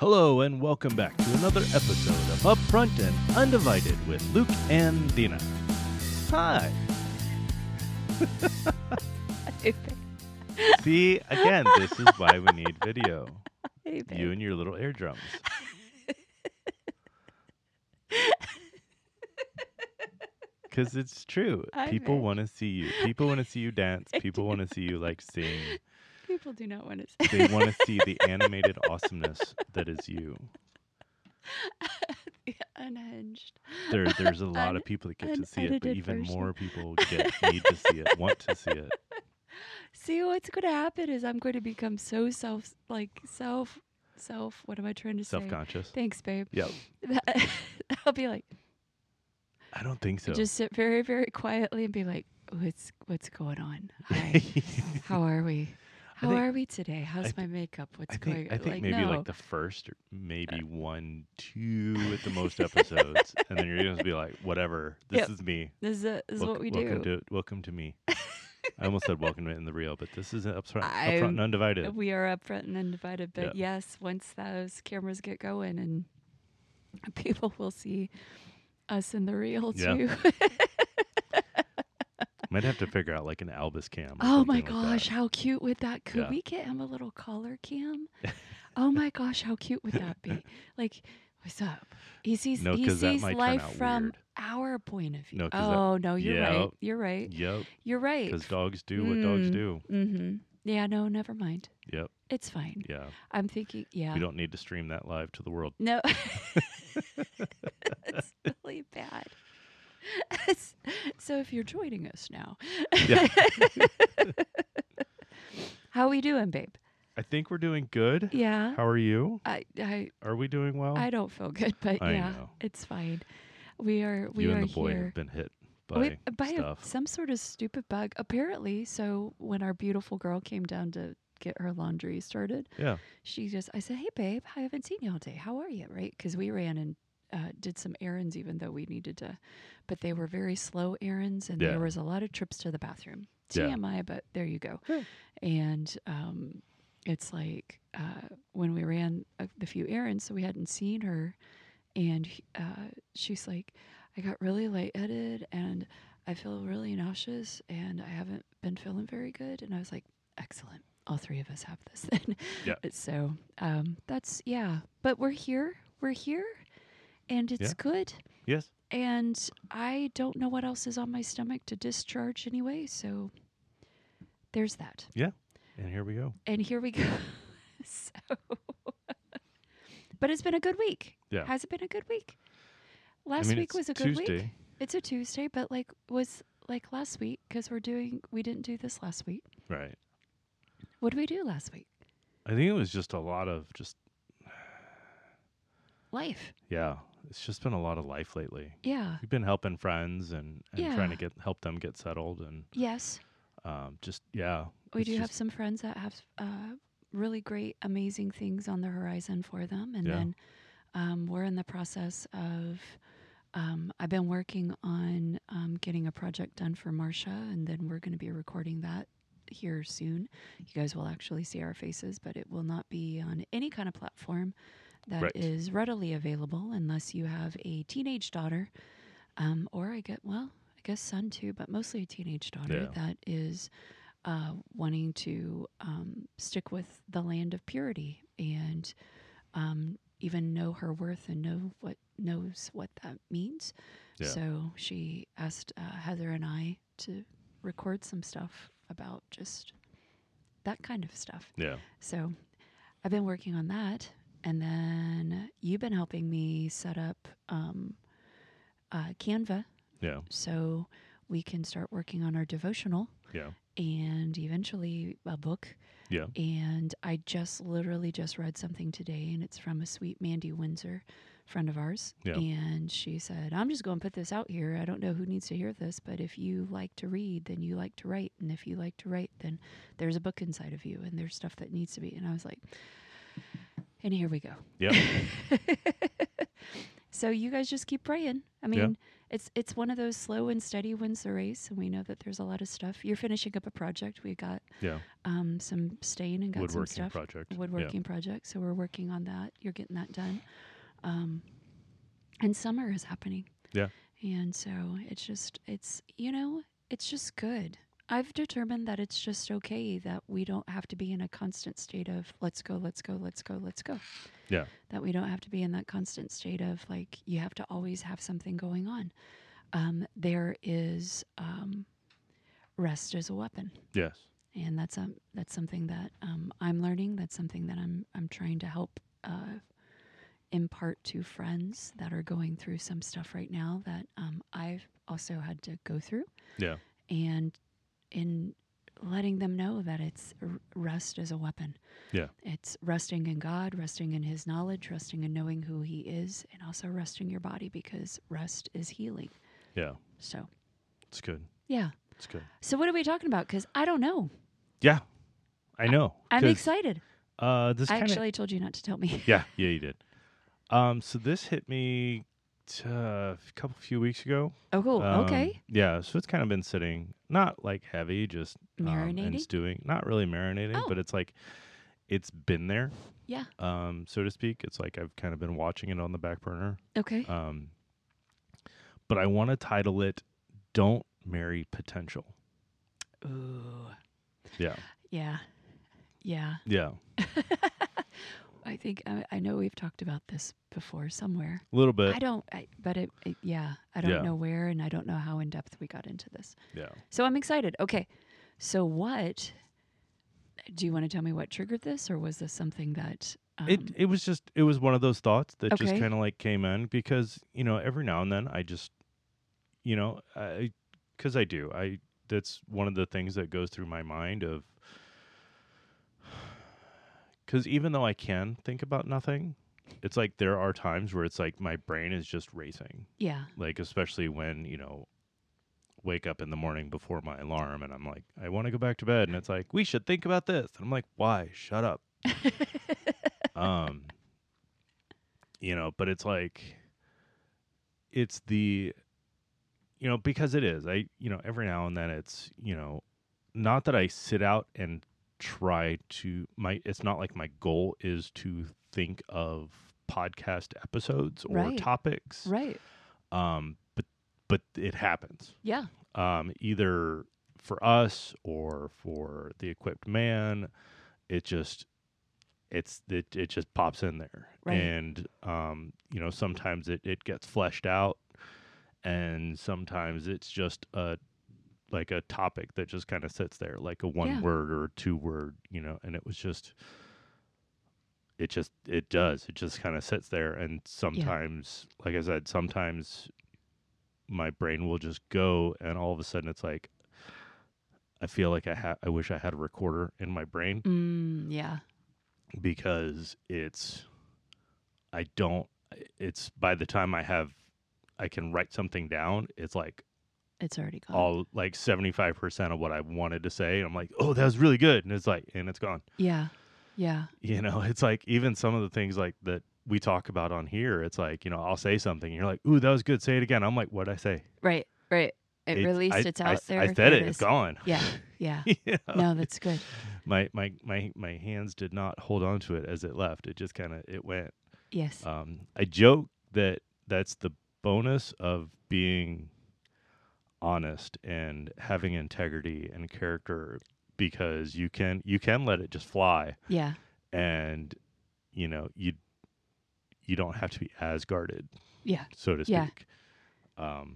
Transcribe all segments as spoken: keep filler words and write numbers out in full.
Hello and welcome back to another episode of Upfront and Undivided with Luke and Dina. Hi. See, again, this is why we need video. Hey, You and your little eardrums. Because it's true. Hi, People babe. want to see you. People want to see you dance. People want to see you like sing. People do not want to see. They want to see the animated awesomeness that is you. The unhinged. There, there's a lot of people that get to see it, but unedited even version. more people get need to see it, want to see it. See, what's going to happen is I'm going to become so self, like self, self. What am I trying to say? Self-conscious. Thanks, babe. Yep. That, I'll be like, I don't think so. just sit very, very quietly and be like, what's what's going on? Hi. How are we? How think- are we today? How's th- my makeup? What's I going think I think like, maybe no. like the first, or maybe one, two at the most episodes, and then you're going to be like, whatever. This Yep. is me. This is, a, this is Welc- what we welcome do. To, welcome to me. I almost said welcome to in the real, but this is upfront, I'm- upfront and undivided. We are upfront and undivided, but Yeah. yes, once those cameras get going and people will see us in the real Yeah. too. Might have to figure out like an Albus cam. Or Oh my something like gosh, that. how cute would that? Could Yeah. we get him a little collar cam? Oh my gosh, how cute would that be? Like, what's up? He sees No, he 'cause that sees might turn life out from weird. our point of view. No, 'cause that- oh no, you're right. Yep. You're right. Yep. You're right. Because dogs do what dogs Mm. do. Mm-hmm. Yeah, no, never mind. Yep. It's fine. Yeah. I'm thinking, yeah. We don't need to stream that live to the world. No. It's really bad. It's- so if you're joining us now, Yeah. how we doing, babe? I think we're doing good. Yeah. How are you? I I Are we doing well? I don't feel good, but I yeah, know. it's fine. We are we you are and the boy here. have been hit by We- by a- stuff. some sort of stupid bug, apparently. So when our beautiful girl came down to get her laundry started, Yeah. she just, I said, "Hey, babe, I haven't seen you all day. How are you?" Right? Because we ran and uh, did some errands, even though we needed to, but they were very slow errands, and Yeah. there was a lot of trips to the bathroom. Yeah. T M I, but there you go. Yeah. And um, it's like uh, when we ran a, the few errands, so we hadn't seen her, and uh, she's like, "I got really lightheaded, and I feel really nauseous, and I haven't been feeling very good." And I was like, "Excellent. All three of us have this then." Yeah. So um, that's, yeah. But we're here. We're here. And it's Yeah. good. Yes. And I don't know what else is on my stomach to discharge anyway. So there's that. And here we go. And here we go. So, but it's been a good week. Yeah. Has it been a good week? Last mean, week it's was a good Tuesday. week. It's a Tuesday, but like was like last week because we're doing, we didn't do this last week. Right. What did we do last week? I think it was just a lot of just, Life. yeah. It's just been a lot of life lately. Yeah. We've been helping friends and, and Yeah. trying to get help them get settled and Yes. um, just, yeah. We it's do have just- some friends that have uh, really great, amazing things on the horizon for them. And Yeah. then um, we're in the process of, um, I've been working on um, getting a project done for Marcia, and then we're going to be recording that here soon. You guys will actually see our faces, but it will not be on any kind of platform that is Right. readily available unless you have a teenage daughter, um, or I get, well, I guess son too, but mostly a teenage daughter Yeah. that is uh, wanting to um, stick with the land of purity and um, even know her worth and know what knows what that means. Yeah. So she asked uh, Heather and I to record some stuff about just that kind of stuff. Yeah. So I've been working on that. And then you've been helping me set up um, uh, Canva Yeah. so we can start working on our devotional Yeah. and eventually a book. Yeah. And I just literally just read something today, and it's from a sweet Mandy Windsor, friend of ours. Yeah. And she said, "I'm just going to put this out here. I don't know who needs to hear this, but if you like to read, then you like to write. And if you like to write, then there's a book inside of you, and there's stuff that needs to be." And I was like, and here we go. Yep. So you guys just keep praying. I mean, it's it's one of those slow and steady wins the race, and we know that there's a lot of stuff. You're finishing up a project. We got Yeah. um, some stain and got some Woodworking stuff. project. Woodworking project. So we're working on that. You're getting that done. Um, and summer is happening. Yeah. And so it's just, it's, you know, it's just good. I've determined that it's just okay that we don't have to be in a constant state of let's go, let's go, let's go, let's go. Yeah. That we don't have to be in that constant state of like, you have to always have something going on. Um, there is um, rest as a weapon. Yes. And that's um, that's something that um, I'm learning. That's something that I'm I'm trying to help uh, impart to friends that are going through some stuff right now that um, I've also had to go through. Yeah. And in letting them know that it's r- rest is a weapon. Yeah. It's resting in God, resting in His knowledge, resting in knowing who He is, and also resting your body because rest is healing. Yeah. So, It's good. yeah. It's good. So what are we talking about? Because I don't know. Yeah. I know. I'm 'Cause, excited. Uh, this I kind of. actually told you not to tell me. Yeah. Yeah, you did. Um, so this hit me t- uh, a couple few weeks ago. Oh, cool. Um, Okay. Yeah, so it's kind of been sitting, not like heavy, just um, and Marinating? stewing. Not really marinating, Oh. but it's like it's been there, Yeah. um, so to speak. It's like I've kind of been watching it on the back burner. Okay. Um, but I want to title it "Don't Marry Potential." Ooh. Yeah, Yeah. Yeah. yeah, I think I, I know we've talked about this before somewhere. a little bit. I don't, I, but it, it, yeah, I don't Yeah. know where, and I don't know how in depth we got into this. Yeah, So I'm excited. Okay, so what? Do you want to tell me what triggered this, or was this something that? Um, it it was just it was one of those thoughts that just Okay. kind of like came in because you know every now and then I just you know I because I do I that's one of the things that goes through my mind of because even though I can think about nothing, it's like there are times where it's like my brain is just racing, yeah, like especially when you know wake up in the morning before my alarm and I'm like I want to go back to bed and it's like we should think about this and I'm like why shut up. um you know but it's like it's the you know because it is I you know every now and then it's you know not that I sit out and try to my it's not like my goal is to think of podcast episodes or Right. topics right, um but but it happens yeah, um either for us or for the equipped man. It just it's it, it just pops in there. Right. And um you know sometimes it, it gets fleshed out and sometimes it's just a like a topic that just kind of sits there like a one Yeah. word or two word you know and it was just it just it does it just kind of sits there and sometimes like I said sometimes my brain will just go and all of a sudden it's like I feel like I ha- I wish I had a recorder in my brain mm, yeah, because it's I don't it's by the time I have I can write something down it's like it's already gone. all like seventy-five percent of what I wanted to say and I'm like oh that was really good and it's like and it's gone. Yeah, yeah, You know it's like even some of the things like that we talk about on here it's like you know I'll say something and you're like ooh that was good say it again. I'm like what'd I say? right, right. It It's- released. I, it's I out s- there. I said there it is. it's gone. Yeah, yeah. You know? No, that's good. my my my my hands did not hold on to it as it left. It just kind of it went. Yes. Um, I joke that that's the bonus of being honest and having integrity and character because you can you can let it just fly Yeah. and you know you you don't have to be as guarded Yeah. so to Yeah. speak. Um,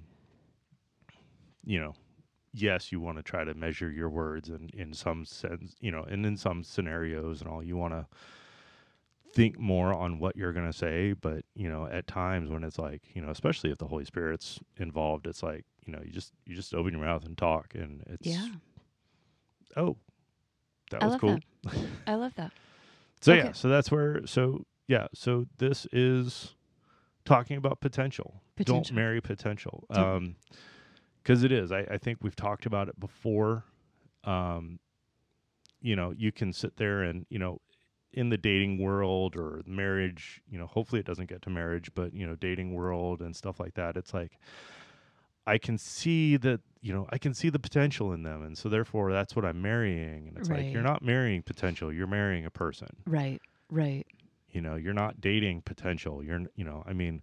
you know. Yes, you want to try to measure your words and in some sense, you know, and in some scenarios and all, you want to think more on what you're going to say. But, you know, at times when it's like, you know, especially if the Holy Spirit's involved, it's like, you know, you just, you just open your mouth and talk and it's, Yeah. oh, that I was love cool. that. I love that. So, Okay. yeah, so that's where, so, yeah, so this is talking about potential. Don't Potential. marry potential. Don't. Um, Because it is. I, I think we've talked about it before. Um, you know, you can sit there and, you know, in the dating world or marriage, you know, hopefully it doesn't get to marriage, but, you know, dating world and stuff like that. It's like I can see that, you know, I can see the potential in them. And so therefore that's what I'm marrying. And it's like, you're Right. not marrying potential. You're marrying a person. Right. Right. You know, you're not dating potential. You're, n- you know, I mean,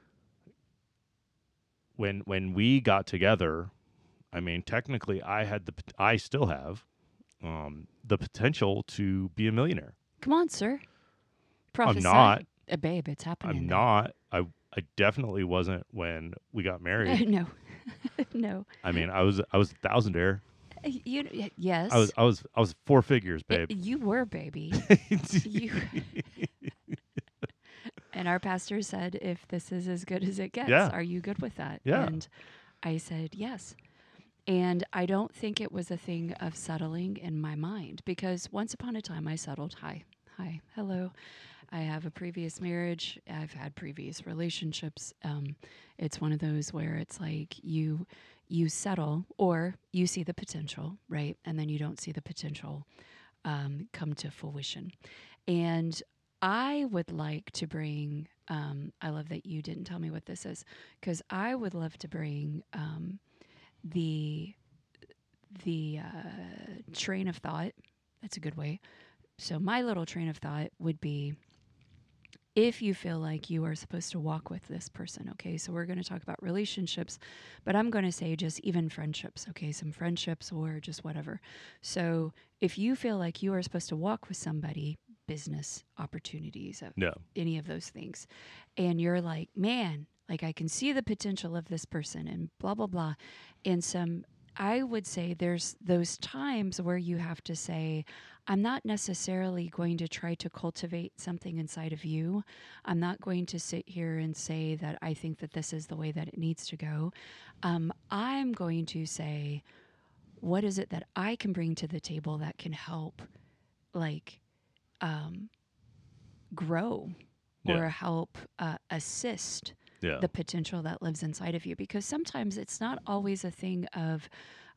when, when we got together, I mean, technically I had the, pot- I still have, um, the potential to be a millionaire. Come on, sir. I'm Prophesy. not, Uh, babe, it's happening. I'm though. not, I, I definitely wasn't when we got married. no. no. I mean, I was, I was a thousandaire. Uh, You y- yes. I was, I was, I was four figures, It- babe. you were, baby. you And our pastor said, if this is as good as it gets, Yeah. are you good with that? Yeah. And I said, yes. And I don't think it was a thing of settling in my mind, because once upon a time I settled. Hi, hi, hello. I have a previous marriage. I've had previous relationships. Um, it's one of those where it's like you you settle, or you see the potential, right? And then you don't see the potential um, come to fruition. And I would like to bring, um, I love that you didn't tell me what this is, because I would love to bring um, the the uh, train of thought. That's a good way. So my little train of thought would be, if you feel like you are supposed to walk with this person, okay, so we're going to talk about relationships, but I'm going to say just even friendships, okay, some friendships or just whatever. So if you feel like you are supposed to walk with somebody, business opportunities, uh, No. any of those things, and you're like, man, like I can see the potential of this person and blah, blah, blah. And some, I would say there's those times where you have to say, I'm not necessarily going to try to cultivate something inside of you. I'm not going to sit here and say that I think that this is the way that it needs to go. Um, I'm going to say, what is it that I can bring to the table that can help, like, um, grow or Yeah. help uh, assist Yeah. the potential that lives inside of you? Because sometimes it's not always a thing of,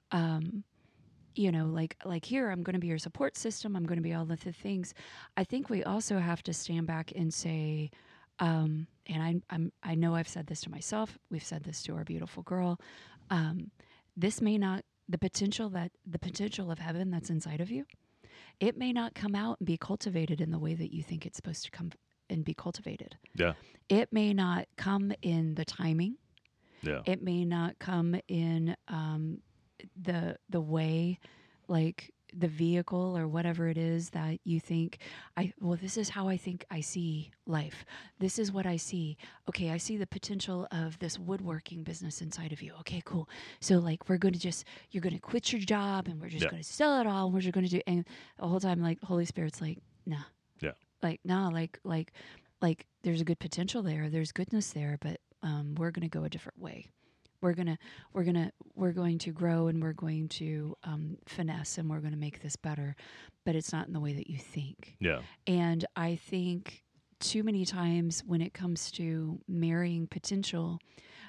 um, you know, like like here, I'm going to be your support system. I'm going to be all of the things. I think we also have to stand back and say, um, and I, I'm I know I've said this to myself. We've said this to our beautiful girl. Um, this may not the potential that the potential of heaven that's inside of you. It may not come out and be cultivated in the way that you think it's supposed to come and be cultivated. Yeah. It may not come in the timing. Yeah. It may not come in um, the the way, like the vehicle or whatever it is that you think. I well, this is how I think I see life. This is what I see. Okay, I see the potential of this woodworking business inside of you. Okay, cool. So like we're going to just you're going to quit your job and we're just Yeah. going to sell it all. And we're just going to do and the whole time like Holy Spirit's like, nah. Yeah. Like nah, like like like there's a good potential there. There's goodness there, but um, we're going to go a different way. We're gonna, we're gonna, we're going to grow, and we're going to um, finesse, and we're going to make this better, but it's not in the way that you think. Yeah. And I think too many times when it comes to marrying potential,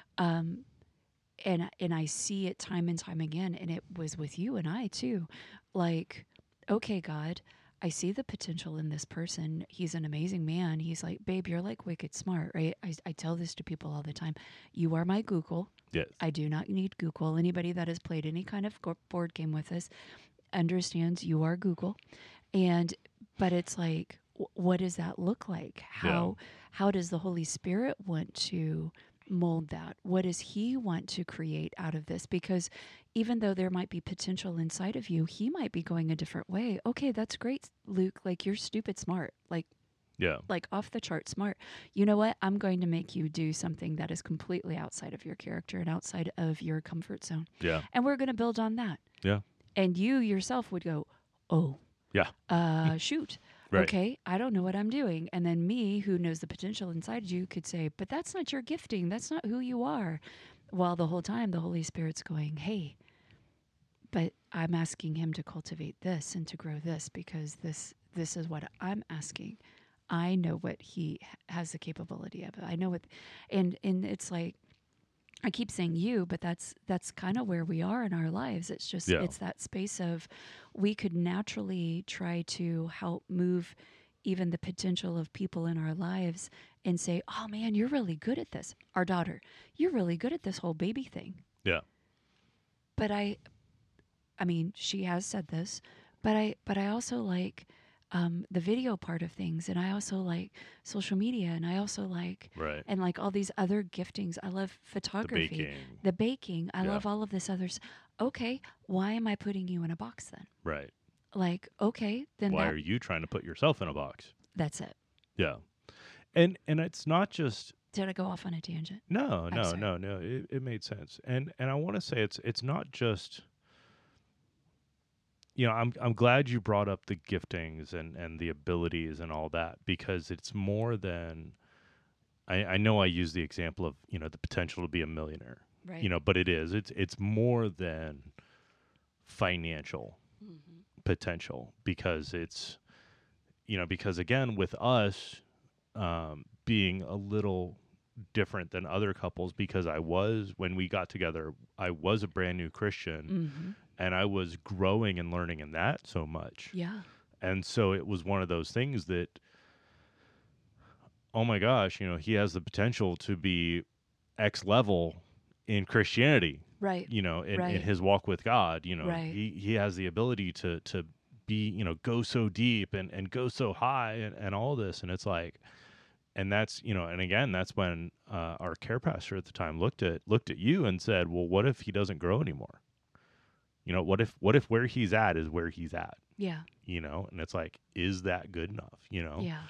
um, and and I see it time and time again, and it was with you and I too, like, okay, God, I see the potential in this person. He's an amazing man. He's like, babe, you're like wicked smart, right? I, I tell this to people all the time. You are my Google. Yes. I do not need Google. Anybody that has played any kind of go- board game with us understands you are Google. And, but it's like, w- what does that look like? How, how does the Holy Spirit want to mold that? What does He want to create out of this? Because even though there might be potential inside of you, He might be going a different way. Okay, that's great, Luke. Like, you're stupid smart. Like, Yeah. like off the chart smart. You know what? I'm going to make you do something that is completely outside of your character and outside of your comfort zone. Yeah. And we're going to build on that. Yeah. And you yourself would go, oh, Yeah. uh, shoot. Right. Okay, I don't know what I'm doing. And then me, who knows the potential inside you, could say, but that's not your gifting. That's not who you are. While the whole time the Holy Spirit's going, hey, but I'm asking Him to cultivate this and to grow this, because this this is what I'm asking. I know what He h- has the capability of. I know what, and and it's like, I keep saying you, but that's that's kind of where we are in our lives. It's just Yeah. it's that space of we could naturally try to help move even the potential of people in our lives and say, "Oh man, you're really good at this." Our daughter, "You're really good at this whole baby thing." Yeah. But I, I mean, she has said this, but I, but I also like um, the video part of things, and I also like social media, and I also like, Right. and like all these other giftings. I love The photography, baking. the baking. I Yeah. love all of this others. Okay, why am I putting you in a box then? Right. Like, okay, then Why that are you trying to put yourself in a box? that's it. Yeah. And and it's not just Did I go off on a tangent? no, I'm no, sorry. no, no. It, it made sense. And and I want to say it's it's not just you know, I'm I'm glad you brought up the giftings and and the abilities and all that because it's more than I, I know I use the example of, you know, the potential to be a millionaire. Right. You know, but it is. It's it's more than financial Mm-hmm. potential because it's you know, because again with us um being a little different than other couples because I was when we got together, I was a brand new Christian Mm-hmm. and I was growing and learning in that so much. Yeah. And so it was one of those things that, oh my gosh, you know, he has the potential to be X level in Christianity, Right. you know, in, in Right. his walk with God. You know, Right. he, he has the ability to to be, you know, go so deep and, and go so high and, and all this. And it's like and that's, you know, and again, that's when uh, our care pastor at the time looked at looked at you and said, well, what if he doesn't grow anymore? You know, what if what if where he's at is where he's at? Yeah. You know, and it's like, is that good enough? You know, Yeah.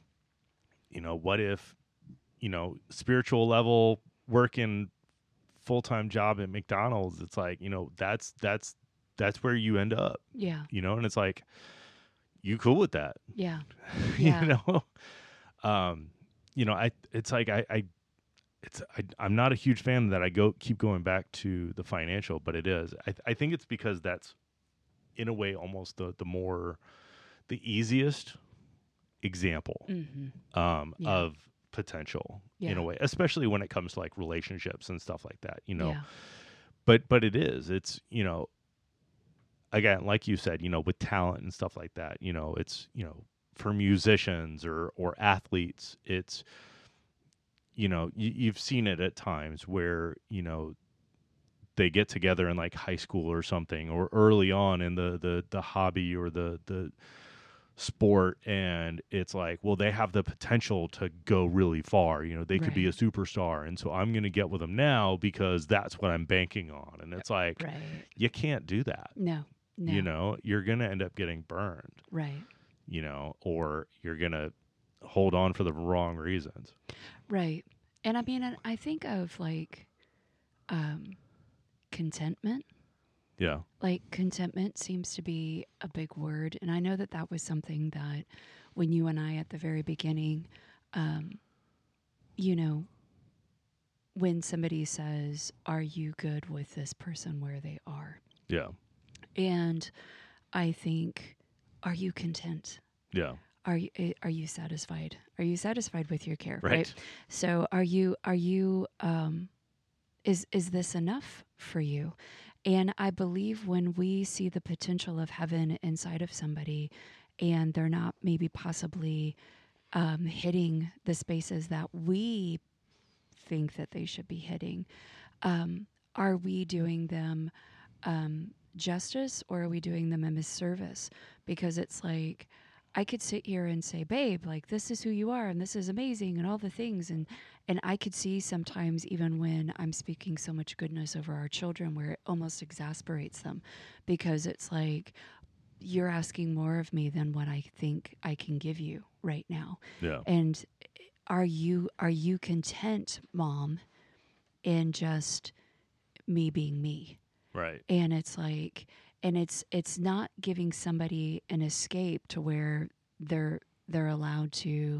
you know, what if, you know, spiritual level working full time job at McDonald's? It's like, you know, that's that's that's where you end up. Yeah. You know, and it's like, you cool with that? Yeah. you Yeah. know, um, you know, I it's like I, I it's I, I'm not a huge fan that I go keep going back to the financial, but it is. I I think it's because that's in a way almost the the more the easiest example Mm-hmm. um, Yeah. of potential in Yeah. a way, especially when it comes to like relationships and stuff like that. You know, Yeah. but but it is. It's you know again, like you said, you know, with talent and stuff like that. You know, it's you know for musicians or or athletes, it's you know you, you've seen it at times where you know they get together in like high school or something or early on in the the the hobby or the the sport, and it's like, well, they have the potential to go really far. You know, they could be a Right. superstar, and so I'm going to get with them now because that's what I'm banking on. And it's like Right. you can't do that. No. No. You know, you're going to end up getting burned. Right. You know, or you're going to hold on for the wrong reasons. Right. And I mean, and I think of like um, contentment. Yeah. Like contentment seems to be a big word, and I know that that was something that when you and I at the very beginning, um, you know, when somebody says, "Are you good with this person where they are?" Yeah. And I think, "Are you content? Yeah. Are you eh, are you satisfied? Are you satisfied with your care?" Right. Right. So, are you are you um, is is this enough for you? And I believe when we see the potential of heaven inside of somebody, and they're not maybe possibly um, hitting the spaces that we think that they should be hitting, um, are we doing them um, justice, or are we doing them a misservice? Because it's like, I could sit here and say, babe, like, this is who you are and this is amazing and all the things. And, and I could see sometimes, even when I'm speaking so much goodness over our children, where it almost exasperates them, because it's like, you're asking more of me than what I think I can give you right now. Yeah. And are you, are you content, Mom, in just me being me? Right. And it's like, and it's it's not giving somebody an escape to where they're they're allowed to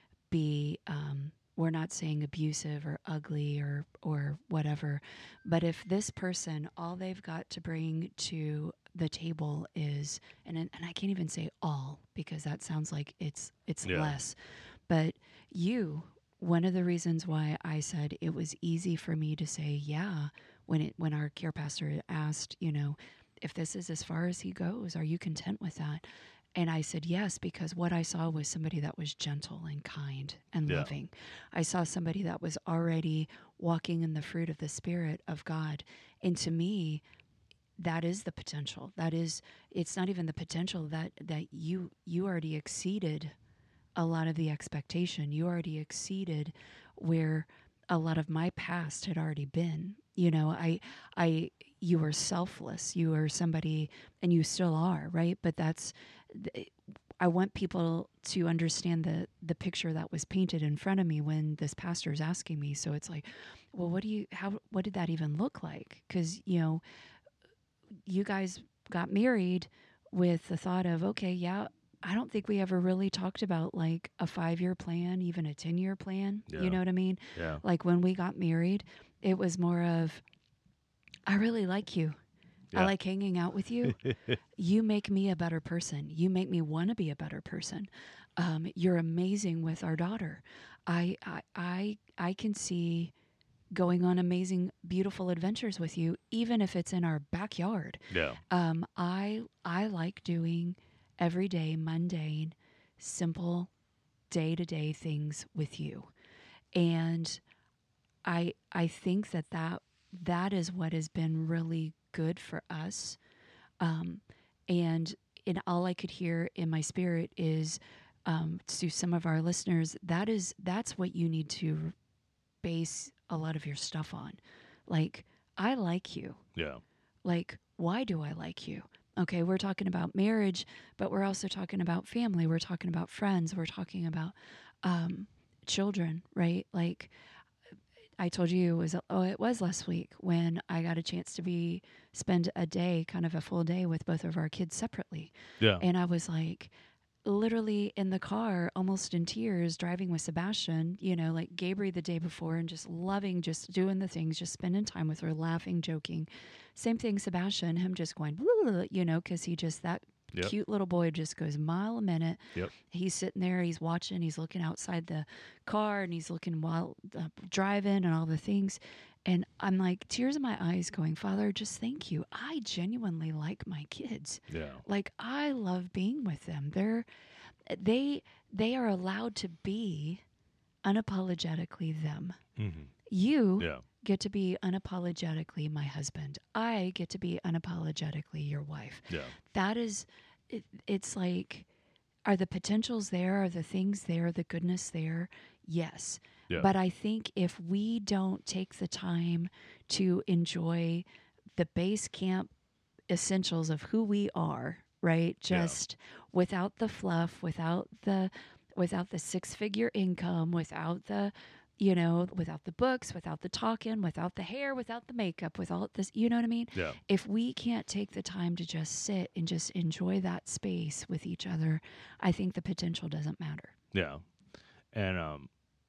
be um we're not saying abusive or ugly or or whatever, but if this person, all they've got to bring to the table is, and and I can't even say all because that sounds like it's it's Yeah. less, but you, one of the reasons why I said it was easy for me to say yeah when it when our care pastor asked, you know, if this is as far as he goes, are you content with that? And I said yes, because what I saw was somebody that was gentle and kind and Yeah. loving. I saw somebody that was already walking in the fruit of the Spirit of God. And to me, that is the potential. That is, it's not even the potential that that you you already exceeded a lot of the expectation. You already exceeded where a lot of my past had already been. You know, I I you were selfless. You were somebody, and you still are, right? But that's I want people to understand the the picture that was painted in front of me when this pastor is asking me. So it's like, well, what do you how what did that even look like? Cuz you know, you guys got married with the thought of, okay, yeah, I don't think we ever really talked about like a five-year plan, even a ten-year plan. Yeah. You know what I mean? Yeah. Like when we got married, it was more of, I really like you. I Yeah. like hanging out with you. You make me a better person. You make me want to be a better person. Um, you're amazing with our daughter. I, I, I, I can see going on amazing, beautiful adventures with you, even if it's in our backyard. Yeah. Um, I, I like doing everyday, mundane, simple, day to day things with you, and I, I think that that that is what has been really good for us. Um, and and all I could hear in my spirit is, um, to some of our listeners, that is that's what you need to base a lot of your stuff on. Like, I like you. Yeah. Like, why do I like you? Okay, we're talking about marriage, but we're also talking about family. We're talking about friends. We're talking about um, children, right? Like, I told you it was oh it was last week when I got a chance to be spend a day, kind of a full day with both of our kids separately. Yeah. And I was like literally in the car, almost in tears, driving with Sebastian, you know, like Gabriel the day before, and just loving, just doing the things, just spending time with her, laughing, joking. Same thing, Sebastian, him just going, you know, because he just, that Yep. cute little boy just goes mile a minute. Yep. He's sitting there, he's watching, he's looking outside the car, and he's looking while uh, driving and all the things. And I'm like, tears in my eyes, going, Father, just thank you. I genuinely like my kids. Yeah. Like, I love being with them. They're they they are allowed to be unapologetically them. Mm-hmm. You Yeah. get to be unapologetically my husband. I get to be unapologetically your wife. Yeah. That is, it, it's like, are the potentials there? Are the things there? The goodness there? Yes. Yeah. But I think if we don't take the time to enjoy the base camp essentials of who we are, right? Just yeah. without the fluff, without the without the six-figure income, without the, you know, without the books, without the talking, without the hair, without the makeup, without this, you know what I mean? Yeah. If we can't take the time to just sit and just enjoy that space with each other, I think the potential doesn't matter. Yeah. And um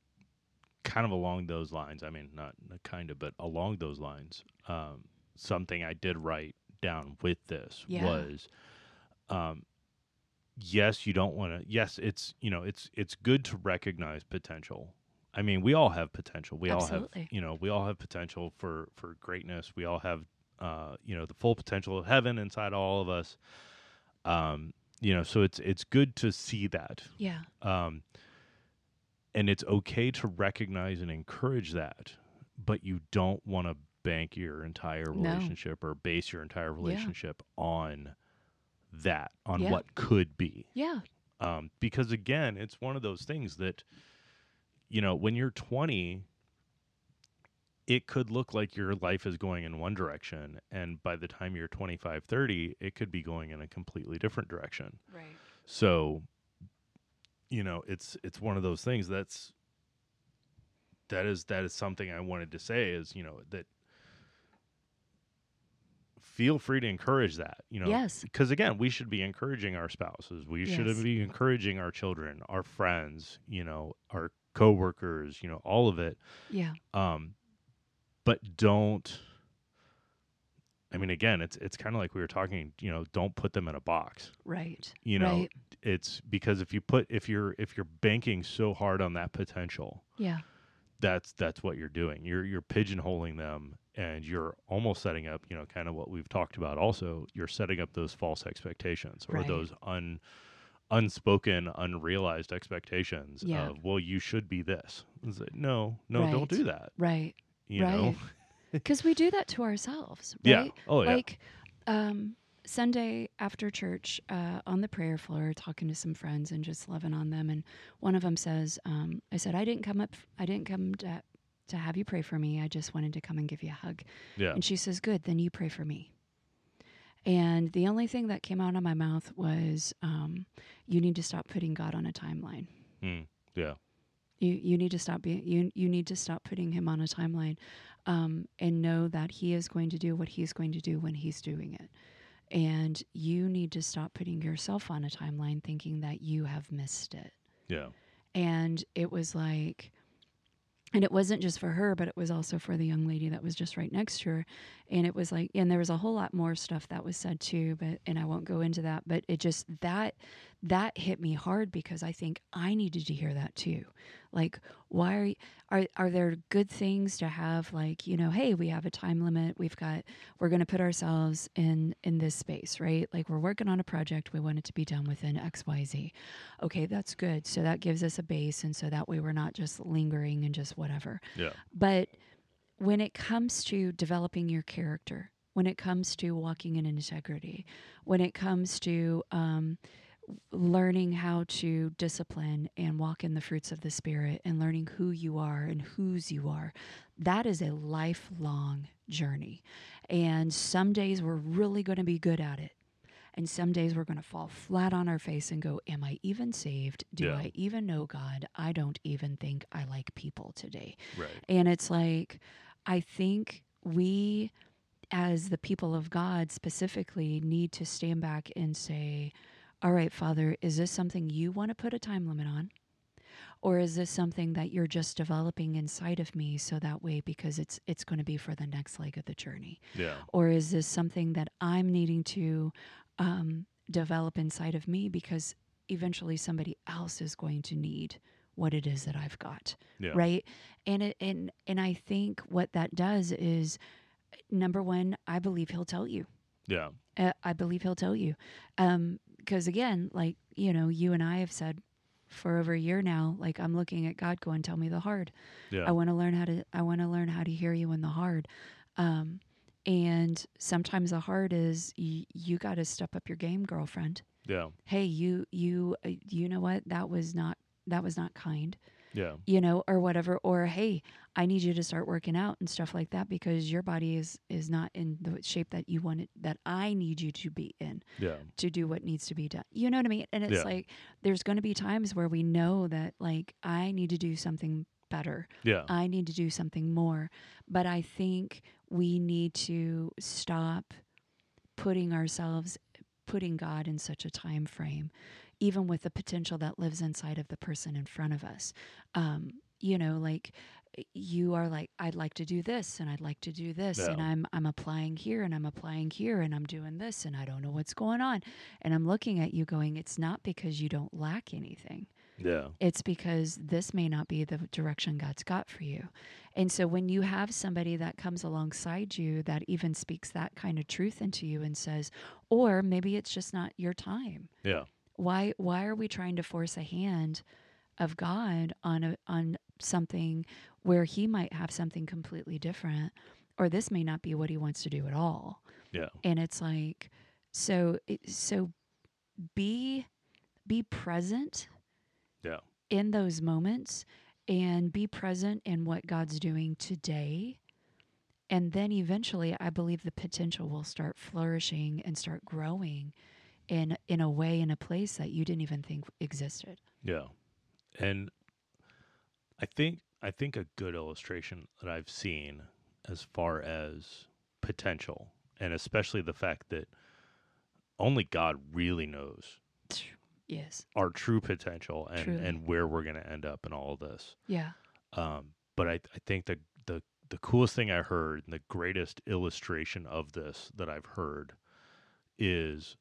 kind of along those lines, I mean, not kind of, but along those lines, um, something I did write down with this Yeah. was, um, yes, you don't want to, yes, it's, you know, it's, it's good to recognize potential. I mean, we all have potential. We Absolutely. all have, you know, we all have potential for, for greatness. We all have, uh, you know, the full potential of heaven inside all of us. Um, you know, so it's, it's good to see that. Yeah. Um, and it's okay to recognize and encourage that, but you don't want to bank your entire relationship no. or base your entire relationship yeah. on that, on yeah. what could be. Yeah. Um, because again, it's one of those things that, you know, when you're twenty, it could look like your life is going in one direction. And by the time you're twenty-five, thirty, it could be going in a completely different direction. Right. So, you know, it's, it's one of those things that's, that is, that is something I wanted to say is, you know, that feel free to encourage that, you know, yes. because again, we should be encouraging our spouses. We yes. should be encouraging our children, our friends, you know, our coworkers, you know, all of it. Yeah. Um, but don't, I mean, again, it's, it's kind of like we were talking, you know, don't put them in a box. Right. You know, right. it's because if you put, if you're, if you're banking so hard on that potential, yeah, that's, that's what you're doing. You're, you're pigeonholing them, and you're almost setting up, you know, kind of what we've talked about. Also, you're setting up those false expectations or right. those un, unspoken, unrealized expectations yeah. of, well, you should be this. It's like, no, no, right. don't do that. Right. You right. know? Because we do that to ourselves, Yeah. right? Oh, yeah. Like um, Sunday after church, uh, on the prayer floor, talking to some friends and just loving on them. And one of them says, um, "I said I didn't come up. I didn't come to to have you pray for me. I just wanted to come and give you a hug." Yeah. And she says, "Good, then you pray for me." And the only thing that came out of my mouth was, um, "You need to stop putting God on a timeline. Mm. Yeah. You you need to stop being you you need to stop putting him on a timeline, um, and know that he is going to do what he's going to do when he's doing it. And you need to stop putting yourself on a timeline, thinking that you have missed it." Yeah. And it was like, and it wasn't just for her, but it was also for the young lady that was just right next to her. And it was like, and there was a whole lot more stuff that was said too, but, and I won't go into that, but it just, that, that hit me hard because I think I needed to hear that too. Like, why are, are, are there good things to have? Like, you know, hey, we have a time limit. We've got, we're going to put ourselves in, in this space, right? Like we're working on a project. We want it to be done within X, Y, Z. Okay, that's good. So that gives us a base. And so that way we're not just lingering and just whatever. Yeah. But when it comes to developing your character, when it comes to walking in integrity, when it comes to um, learning how to discipline and walk in the fruits of the Spirit and learning who you are and whose you are, that is a lifelong journey. And some days we're really going to be good at it. And some days we're going to fall flat on our face and go, am I even saved? Do Yeah. I even know God? I don't even think I like people today. Right. And it's like, I think we, as the people of God specifically, need to stand back and say, all right, Father, is this something you want to put a time limit on? Or is this something that you're just developing inside of me so that way because it's it's going to be for the next leg of the journey? Yeah. Or is this something that I'm needing to um, develop inside of me because eventually somebody else is going to need what it is that I've got, Yeah. right? And it and and I think what that does is, number one, I believe he'll tell you. Yeah. Uh, I believe he'll tell you, um, because again, like you know, you and I have said for over a year now, like I'm looking at God going, tell me the hard. Yeah. I want to learn how to. I want to learn how to hear you in the hard. Um, and sometimes the hard is y- you got to step up your game, girlfriend. Yeah. Hey, you you uh, you know what? That was not that was not kind. Yeah. You know, or whatever. Or hey, I need you to start working out and stuff like that because your body is is not in the shape that you want it, that I need you to be in Yeah. to do what needs to be done. You know what I mean? And it's Yeah. like there's going to be times where we know that like I need to do something better. Yeah. I need to do something more. But I think we need to stop putting ourselves putting God in such a time frame, even with the potential that lives inside of the person in front of us. Um, you know, like you are like, I'd like to do this and I'd like to do this. Yeah. And I'm I'm applying here and I'm applying here and I'm doing this and I don't know what's going on. And I'm looking at you going, it's not because you don't lack anything. Yeah. It's because this may not be the direction God's got for you. And so when you have somebody that comes alongside you that even speaks that kind of truth into you and says, or maybe it's just not your time. Yeah. Why why are we trying to force a hand of God on a on something where he might have something completely different, or this may not be what he wants to do at all? Yeah. And it's like, so it, so be be present Yeah. in those moments and be present in what God's doing today. And then eventually, I believe the potential will start flourishing and start growing in in a way, in a place that you didn't even think existed. Yeah. And I think I think a good illustration that I've seen as far as potential, and especially the fact that only God really knows Yes. our true potential and, Truly. and where we're going to end up in all of this. Yeah. Um, but I, I think the, the the coolest thing I heard, and the greatest illustration of this that I've heard, is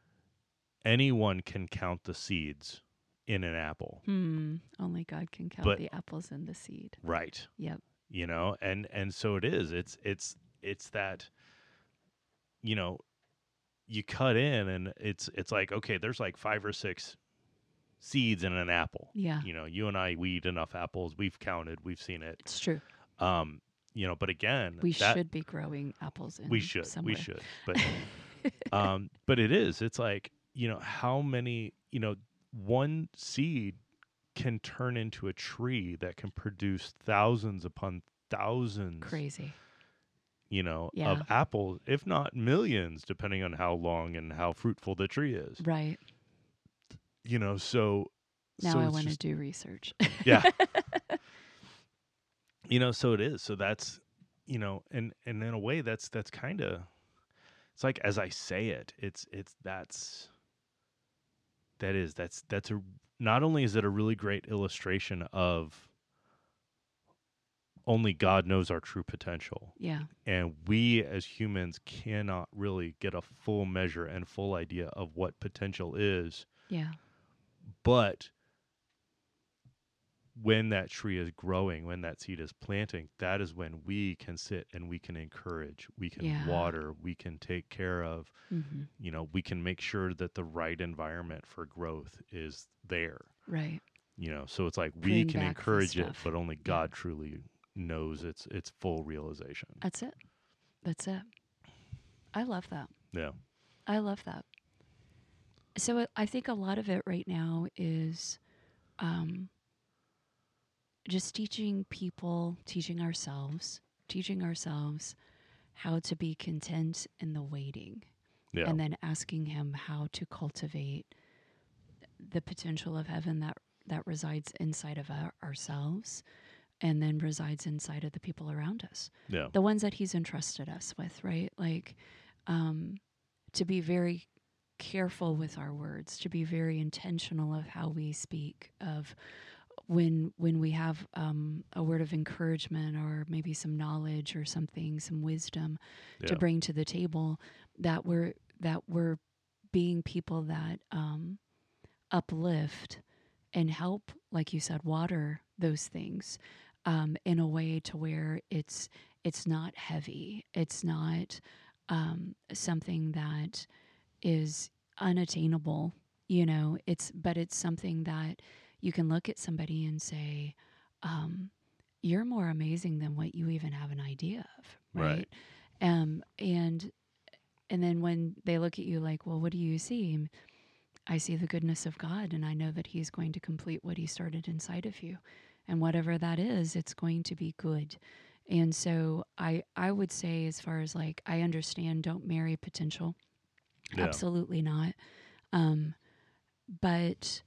anyone can count the seeds in an apple. Hmm. Only God can count But- the apples in the seed. Right. Yep. You know, and and so it is. It's it's it's that, you know, you cut in and it's it's like, okay, there's like five or six seeds in an apple. Yeah. You know, you and I, we eat enough apples. We've counted. We've seen it. It's true. Um, you know, but again, We that should be growing apples in we should, somewhere. we should, but, um, but it is, it's like, you know, how many, you know, one seed can turn into a tree that can produce thousands upon thousands, Crazy. you know, Yeah. of apples, if not millions, depending on how long and how fruitful the tree is. Right. You know, so Now so I it's want to just, do research. yeah. You know, so it is. So that's, you know, and and in a way that's that's kind of, it's like, as I say it, it's it's that's that is that's that's a, not only is it a really great illustration of only God knows our true potential. Yeah. And we as humans cannot really get a full measure and full idea of what potential is. Yeah. But when that tree is growing, when that seed is planting, that is when we can sit and we can encourage, we can Yeah. water, we can take care of, Mm-hmm. you know, we can make sure that the right environment for growth is there. Right. You know, so it's like we Prune can back the encourage it, stuff. but only Yeah. God truly knows its its full realization. That's it. That's it. I love that. Yeah. I love that. So it, I think a lot of it right now is um, just teaching people, teaching ourselves, teaching ourselves how to be content in the waiting. Yeah. And then asking him how to cultivate the potential of heaven that, that resides inside of our, ourselves and then resides inside of the people around us. Yeah. The ones that he's entrusted us with, right? Like, um, to be very careful with our words, to be very intentional of how we speak, of when when we have um, a word of encouragement or maybe some knowledge or something, some wisdom Yeah. to bring to the table, that we're that we're being people that um, uplift and help, like you said, water those things um, in a way to where it's it's not heavy, it's not um, something that is unattainable, you know. It's but it's something that you can look at somebody and say, um, "You're more amazing than what you even have an idea of," right? Right. Um, and and then when they look at you like, "Well, what do you see?" I see the goodness of God, and I know that He's going to complete what He started inside of you. And whatever that is, it's going to be good. And so I I would say, as far as like, I understand, don't marry potential. Yeah. Absolutely not. Um, but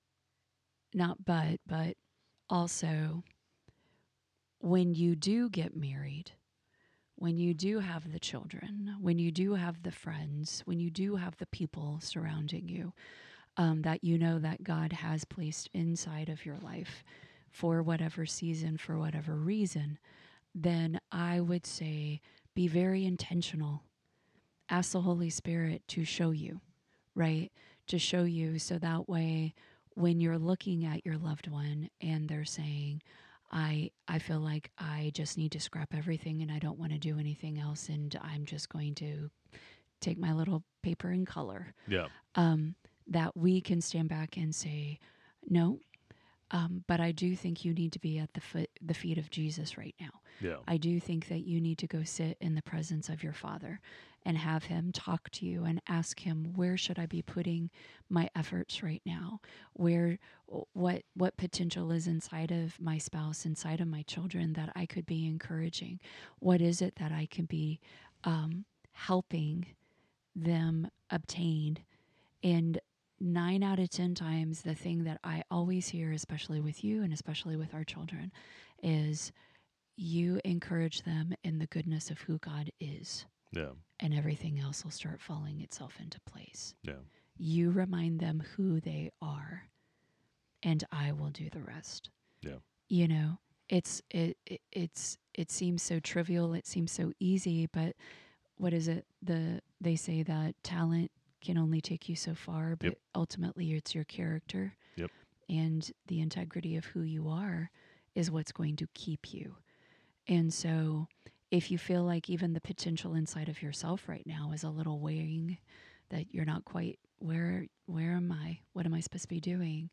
not but, but also when you do get married, when you do have the children, when you do have the friends, when you do have the people surrounding you, um, that you know that God has placed inside of your life for whatever season, for whatever reason, then I would say be very intentional. Ask the Holy Spirit to show you, right? To show you, so that way when you're looking at your loved one and they're saying, I I feel like I just need to scrap everything and I don't want to do anything else and I'm just going to take my little paper and color. Yeah. Um, that we can stand back and say, no, um, but I do think you need to be at the foot, the feet of Jesus right now. Yeah. I do think that you need to go sit in the presence of your Father and have him talk to you and ask him, where should I be putting my efforts right now? Where, what, what potential is inside of my spouse, inside of my children that I could be encouraging? What is it that I can be um, helping them obtain? And nine out of ten times, the thing that I always hear, especially with you and especially with our children, is you encourage them in the goodness of who God is. Yeah. And everything else will start falling itself into place. Yeah. You remind them who they are, and I will do the rest. Yeah. You know, it's it, it it's it seems so trivial, it seems so easy, but what is it? The they say that talent can only take you so far, but Yep. ultimately it's your character. Yep. And the integrity of who you are is what's going to keep you. And so if you feel like even the potential inside of yourself right now is a little weighing, that you're not quite, where where am I? What am I supposed to be doing?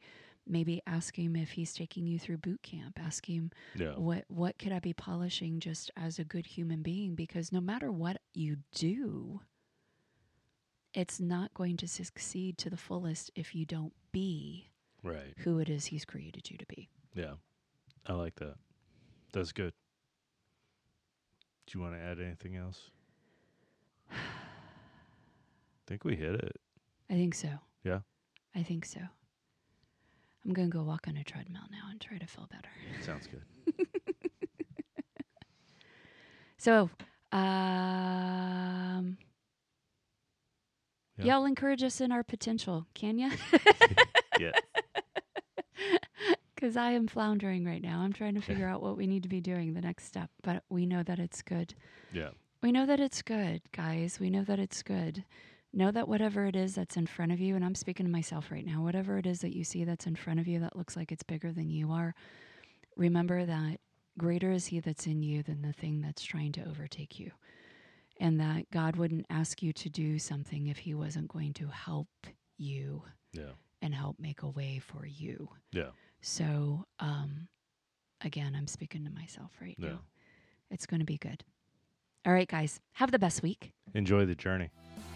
Maybe ask him if he's taking you through boot camp. Ask him Yeah. what what could I be polishing just as a good human being, because no matter what you do, it's not going to succeed to the fullest if you don't be Right. who it is he's created you to be. Yeah. I like that. That's good. Do you want to add anything else? I think we hit it. I think so. Yeah. I think so. I'm going to go walk on a treadmill now and try to feel better. Sounds good. So, um, Yeah. y'all encourage us in our potential, can ya? Yeah. Because I am floundering right now. I'm trying to figure out what we need to be doing the next step, but we know that it's good. Yeah. We know that it's good, guys. We know that it's good. Know that whatever it is that's in front of you, and I'm speaking to myself right now, whatever it is that you see that's in front of you that looks like it's bigger than you are, remember that greater is he that's in you than the thing that's trying to overtake you. And that God wouldn't ask you to do something if he wasn't going to help you Yeah. and help make a way for you. Yeah. So, um, again, I'm speaking to myself right Yeah. now. It's going to be good. All right, guys, have the best week. Enjoy the journey.